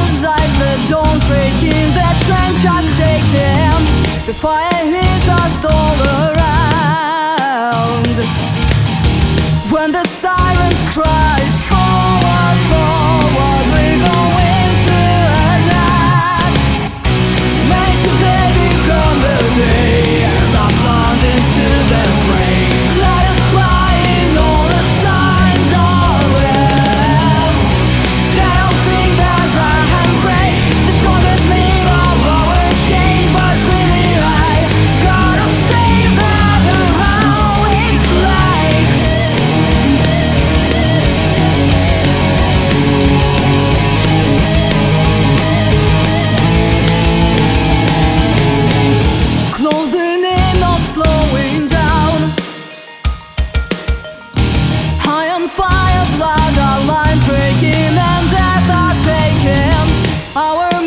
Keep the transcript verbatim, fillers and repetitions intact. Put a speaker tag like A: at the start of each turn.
A: outside, the dawn's breaking, the trench are shaking, the fire hits us all around. When the sirens cries, forward, forward, we're going to attack. May today become the day as I plunge into the rain. Let us try in all the signs of love. They don't think that I am great, the strongest thing of our chain, but really I gotta save them how it's like. Closing in, not slowing down. High on fire, blood, our lines breaking, and death are taken. Our